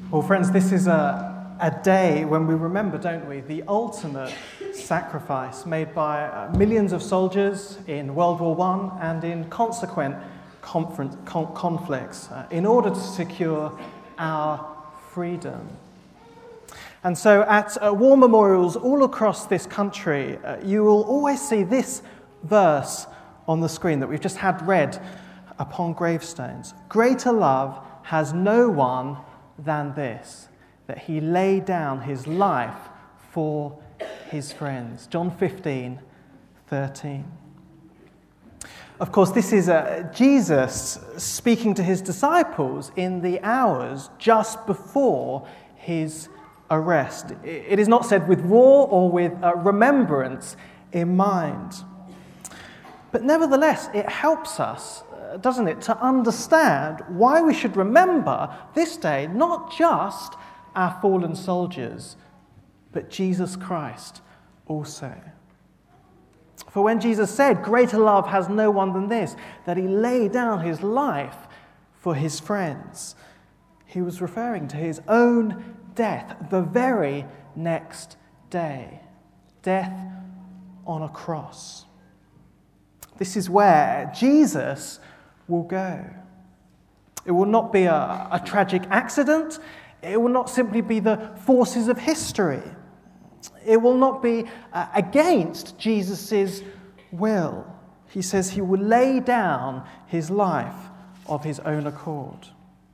Well, friends, this is a day when we remember, don't we, the ultimate sacrifice made by millions of soldiers in World War I and in consequent conflicts in order to secure our freedom. And so at war memorials all across this country, you will always see this verse on the screen that we've just had read upon gravestones. Greater love has no one than this, that he laid down his life for his friends. John 15:13. Of course, this is Jesus speaking to his disciples in the hours just before his arrest. It is not said with war or with remembrance in mind. But nevertheless, it helps us, doesn't it, to understand why we should remember this day not just our fallen soldiers, but Jesus Christ also. For when Jesus said, greater love has no one than this, that he laid down his life for his friends, he was referring to his own death the very next day. Death on a cross. This is where Jesus will go. It will not be a tragic accident. It will not simply be the forces of history. It will not be against Jesus' will. He says he will lay down his life of his own accord.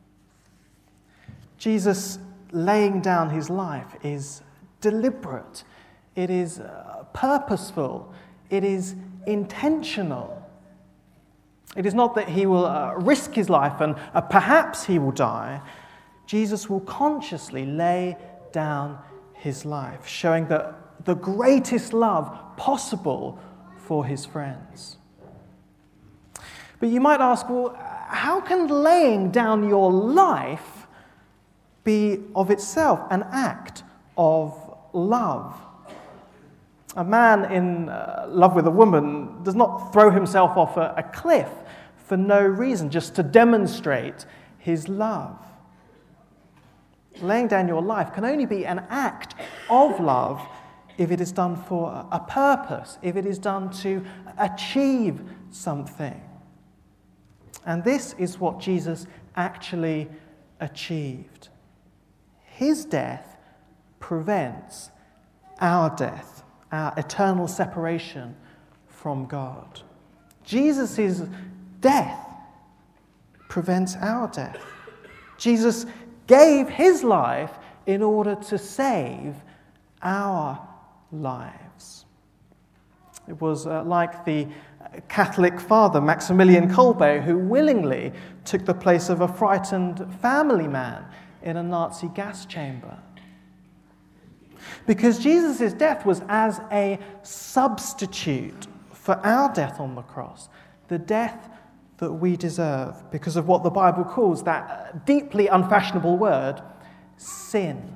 Jesus laying down his life is deliberate. It is purposeful. It is intentional. It is not that he will risk his life and perhaps he will die. Jesus will consciously lay down his life, showing that the greatest love possible for his friends. But you might ask, well, how can laying down your life be of itself an act of love? A man in love with a woman does not throw himself off a cliff for no reason, just to demonstrate his love. Laying down your life can only be an act of love if it is done for a purpose, if it is done to achieve something. And this is what Jesus actually achieved. His death prevents our death, our eternal separation from God. Jesus' death prevents our death. Jesus gave his life in order to save our lives. It was like the Catholic father, Maximilian Kolbe, who willingly took the place of a frightened family man in a Nazi gas chamber. Because Jesus' death was as a substitute for our death on the cross, the death that we deserve because of what the Bible calls that deeply unfashionable word, sin.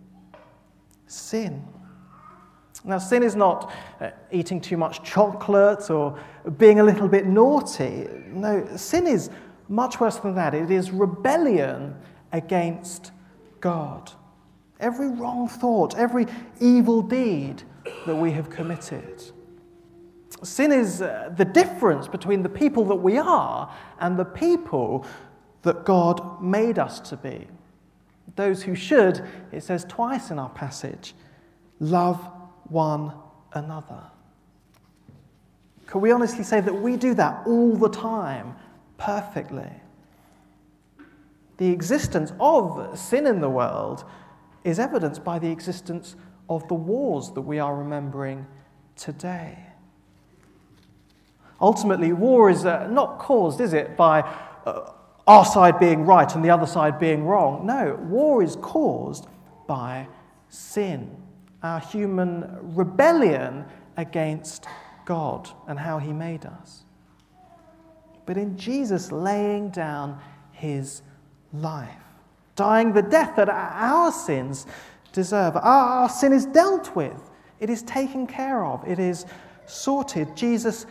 Sin. Now, sin is not eating too much chocolate or being a little bit naughty. No, sin is much worse than that. It is rebellion against God. Every wrong thought, every evil deed that we have committed. Sin is the difference between the people that we are and the people that God made us to be. Those who should, it says twice in our passage, love one another. Can we honestly say that we do that all the time, perfectly? The existence of sin in the world is evidenced by the existence of the wars that we are remembering today. Ultimately, war is not caused, is it, by our side being right and the other side being wrong. No, war is caused by sin, our human rebellion against God and how he made us. But in Jesus laying down his life, dying the death that our sins deserve, our sin is dealt with. It is taken care of. It is sorted. Jesus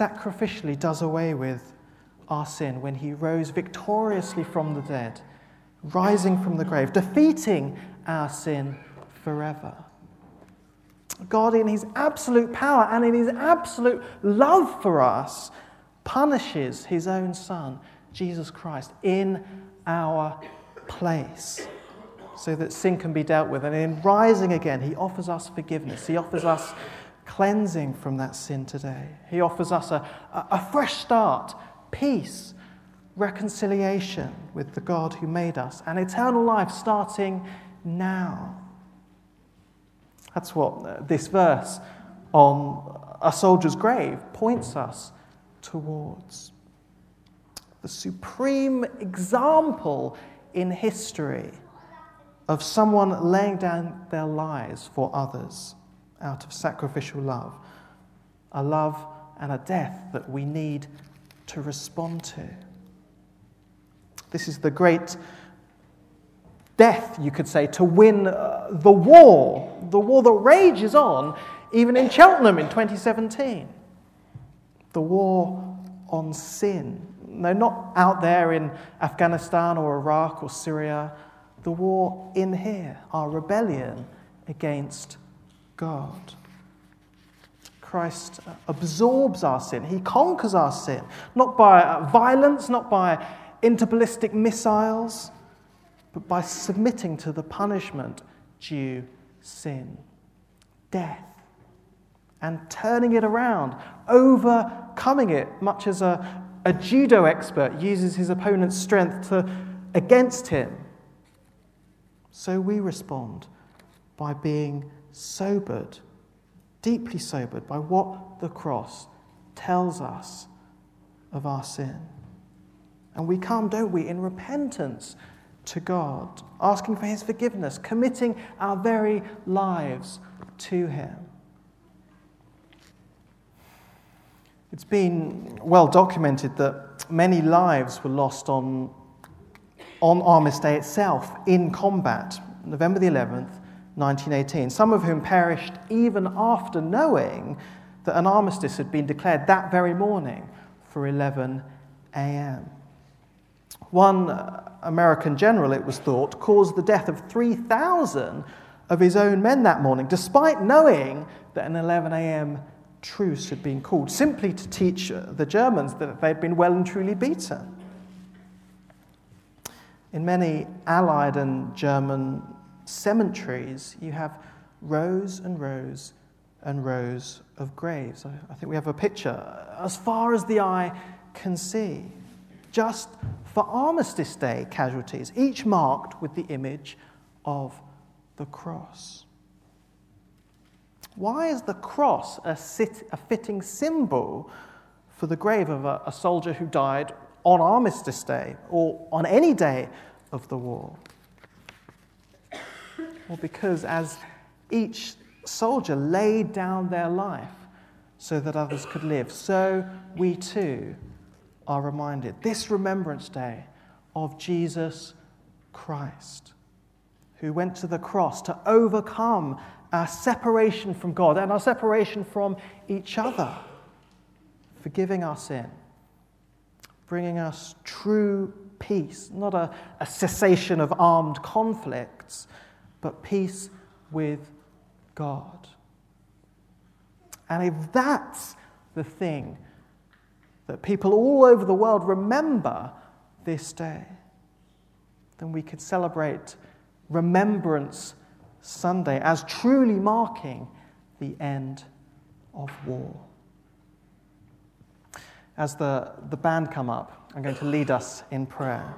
sacrificially does away with our sin when he rose victoriously from the dead rising from the grave, defeating our sin forever. God, in his absolute power and in his absolute love for us, punishes his own Son, Jesus Christ, in our place so that sin can be dealt with. And in rising again, he offers us forgiveness. He offers us cleansing from that sin today. He offers us a fresh start, peace, reconciliation with the God who made us, and eternal life starting now. That's what this verse on a soldier's grave points us towards. The supreme example in history of someone laying down their lives for others out of sacrificial love. A love and a death that we need to respond to. This is the great death, you could say, to win the war that rages on even in Cheltenham in 2017. The war on sin. No, not out there in Afghanistan or Iraq or Syria. The war in here, our rebellion against God. Christ absorbs our sin. He conquers our sin, not by violence, not by interballistic missiles, but by submitting to the punishment due sin, death, and turning it around, overcoming it, much as a judo expert uses his opponent's strength against him. So we respond by being sobered, deeply sobered by what the cross tells us of our sin. And we come, don't we, in repentance to God, asking for his forgiveness, committing our very lives to him. It's been well documented that many lives were lost on Armistice Day itself in combat, November the 11th, 1918, some of whom perished even after knowing that an armistice had been declared that very morning for 11 a.m. One American general, it was thought, caused the death of 3,000 of his own men that morning, despite knowing that an 11 a.m. truce had been called, simply to teach the Germans that they'd been well and truly beaten. In many Allied and German cemeteries, you have rows and rows and rows of graves. I think we have a picture as far as the eye can see, just for Armistice Day casualties, each marked with the image of the cross. Why is the cross a fitting symbol for the grave of a soldier who died on Armistice Day or on any day of the war? Well, because as each soldier laid down their life so that others could live, so we too are reminded this Remembrance Day of Jesus Christ, who went to the cross to overcome our separation from God and our separation from each other, forgiving our sin, bringing us true peace, not a cessation of armed conflicts, but peace with God. And if that's the thing that people all over the world remember this day, then we could celebrate Remembrance Sunday as truly marking the end of war. As the band come up, I'm going to lead us in prayer.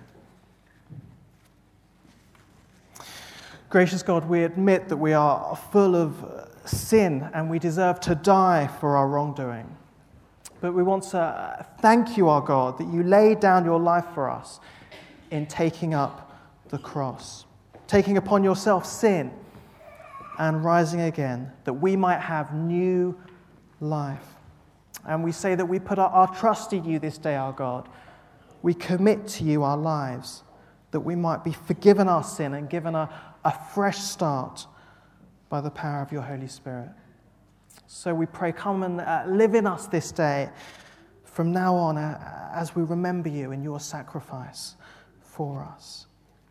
Gracious God, we admit that we are full of sin and we deserve to die for our wrongdoing. But we want to thank you, our God, that you laid down your life for us in taking up the cross, taking upon yourself sin and rising again, that we might have new life. And we say that we put our trust in you this day, our God. We commit to you our lives, that we might be forgiven our sin and given a fresh start by the power of your Holy Spirit. So we pray, come and live in us this day from now on as we remember you and your sacrifice for us.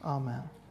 Amen.